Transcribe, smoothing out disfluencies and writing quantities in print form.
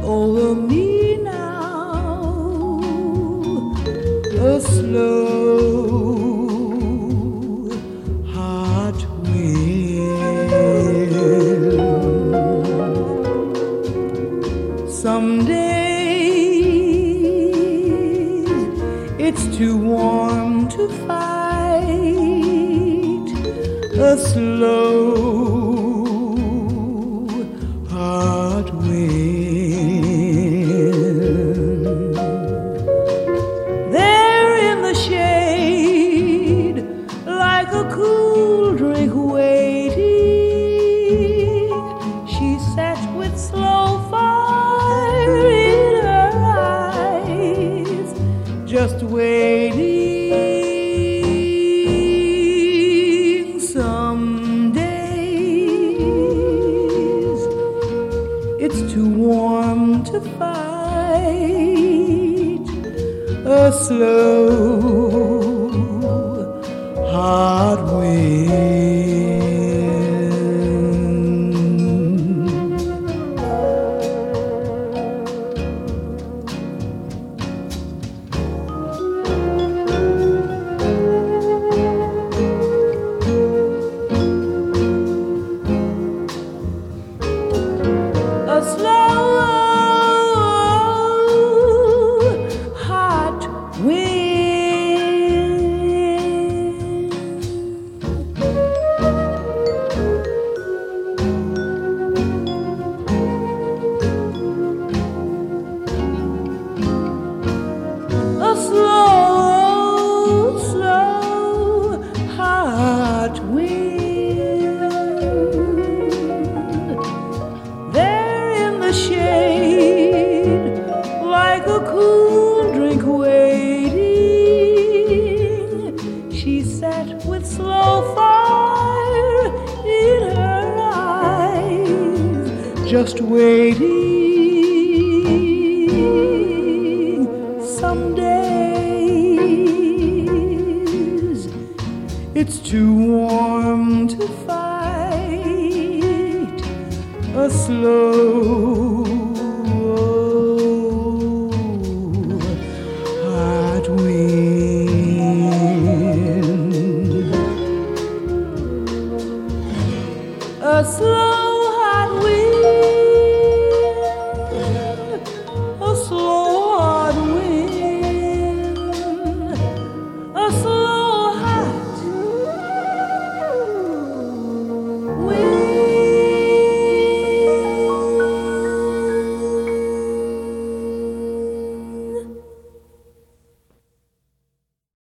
over me now, a slow hot wind. Some days it's too warm to fight, a slow hot wind. There in the shade, like a cool drink waiting, she sat with slow fire in her eyes, just waiting. Some days it's too warm to fight, a slow hot wind. A slow hot wind. A slow, slow hot wind. There in the shade, like a cool drink waiting, she sat with slow fire in her eyes, just waiting. Some days it's too warm to fight, a slow